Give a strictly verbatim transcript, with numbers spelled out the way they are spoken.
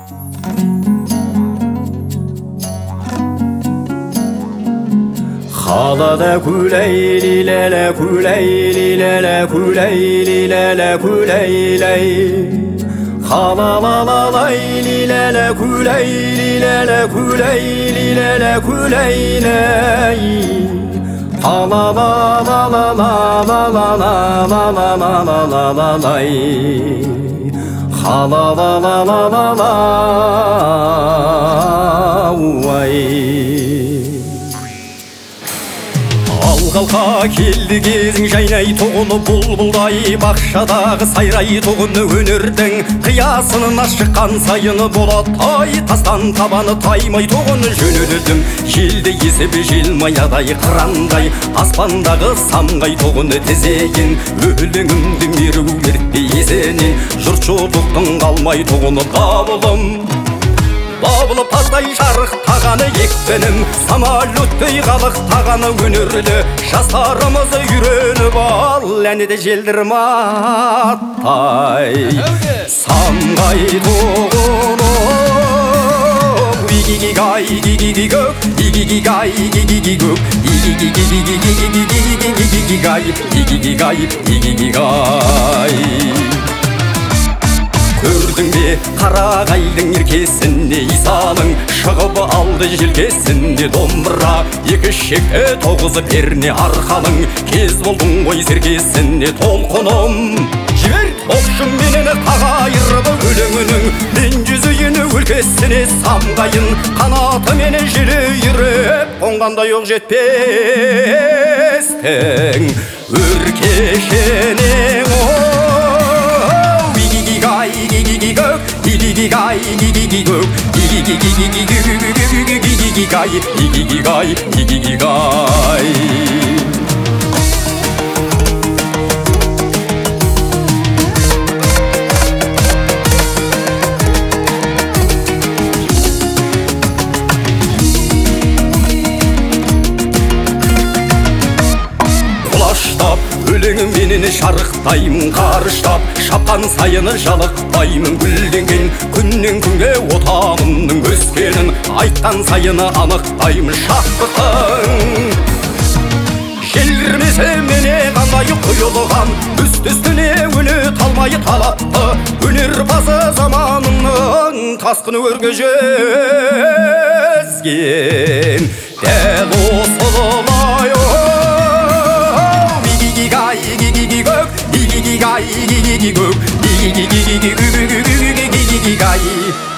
Halada kuleyli lele kuleyli lele kuleyli lele kuleyley. Hala la la layli lele kuleyli lele kuleyli lele kuleyley. Hala la la la la la la la la la la la la la lay. Hala la la la la la vay. Алға келді кезің жайнай тоғыны бұлбұлдай, бақшадағы сайрай тоғыны өнердің қиясының ашыққан сайыны болаттай, тастан табаны таймай тоғыны жөнелдім. Желді есіп желмаядай қырандай, аспандағы самғай тоғыны тізеген, өлеңімді меру ертпе есенен, жұртшылықтың қалмай тоғыны дабылым. Бабылы паздай жарықтағаны екпенім, самолеттай қалықтағаны өнерлі, жастарымызы үйреніп ал, әне де желдірім аттай. Самғай тоғыны игигигай, игигигөк, игигигай, игигигөк, игигигигай, игигигай, игигигай. Көрдің бе қарағайдың еркесіне, Исаның шығып алды желкесіне домбыра, екі шекі тоғызы перне арқаның, кез болдың ғой серкесіне толқыным. Жібер оқшым менені қағайырып өлеңінің, мен жүзейіні өлкесіне самғайын, қанаты мені желі үйіріп, қонғанда жоқ жетпестің өркешенең igigigay, igigigay, igigigay, igigigay, igigigay. Өлеңім менені шарықтаймын қарыштап, шапқан сайыны жалықпаймын гүлденген, күннен күнге отанымның өскенін, айтқан сайыны анықтаймын шаттықтың. Желдірмесе мене қандай құйылған, үсті-үстіне өне талмай талапты, өнерпазы заманының тасқыны өрге жезген, дәл осылай igigigay, igigigay, igigigay, igigigay.